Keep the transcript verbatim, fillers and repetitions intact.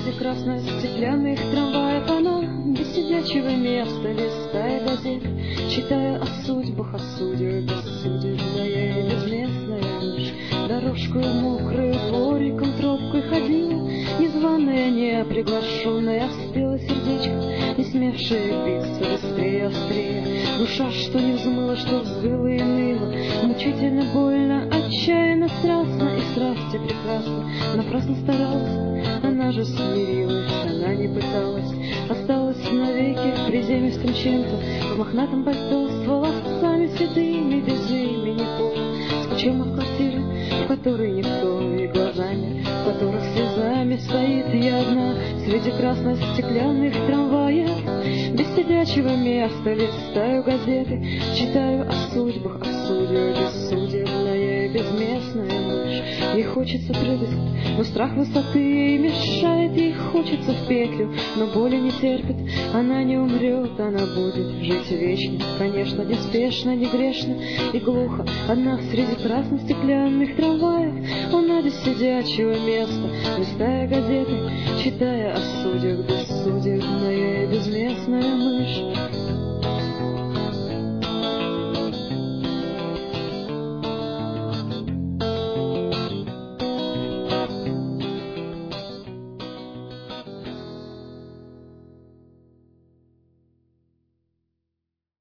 Среди красных стеклянных трамваев она без сидячего места, листая газет, читая о судьбах, о судьях, бессудебная и безместная мышь. Дорожкой мокрой, двориком, тропкой ходила, незваная, не приглашенная, остыла сердечко, не смевшее биться быстрее, острее. Душа, что не взмыла, что взвыла и ныла, мучительно больно, отчаянно, страстно и страсти прекрасно. Напрасно старалась, она же смирилась, она не пыталась, осталась навеки приземистым чем-то, в мохнатом пальто, с волосами седыми, без имени пола, с ключом от квартиры, в которой никто, и глазами, в которых слезами стоит я одна среди красных стеклянных трамваев. Без сидячего места листаю газеты, читаю о судьбах, о судьях, бессудебная и безместная мышь. Ей хочется прыгать, но страх высоты ей мешает, ей хочется в петлю, но боли не терпит. Она не умрет, она будет жить вечно, конечно, неспешно, не грешно и глухо, одна среди красных стеклянных трамваев. Она без сидячего места, листая газеты, читая о судьях, бессудебная и безместная мышь.